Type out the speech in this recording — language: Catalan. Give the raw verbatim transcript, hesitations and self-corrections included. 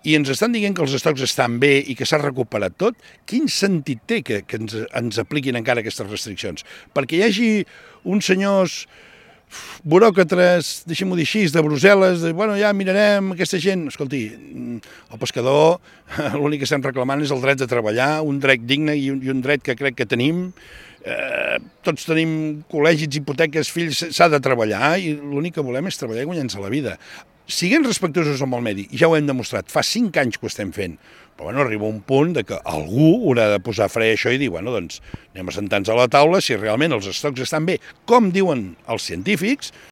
i ens estan dient que els estocs estan bé i que s'ha recuperat tot, quin sentit té que, que ens, ens apliquin encara aquestes restriccions? Perquè hi hagi uns senyors buròcrates, deixem-ho dir així, de Brussel·les, de, bueno, ja mirarem aquesta gent. Escolti, el pescador, l'únic que estem reclamant és el dret de treballar, un dret digne i un, i un dret que crec que tenim. Eh, tots tenim col·legis, hipoteques, fills, s'ha de treballar i l'únic que volem és treballar i guanyar-nos la vida. Siguem respectuosos amb el medi, i ja ho hem demostrat, fa cinc anys que ho estem fent, però bueno, arriba un punt de que algú haurà de posar fre a això i dir, bueno, doncs anem a sentar-nos a la taula si realment els estocs estan bé, com diuen els científics,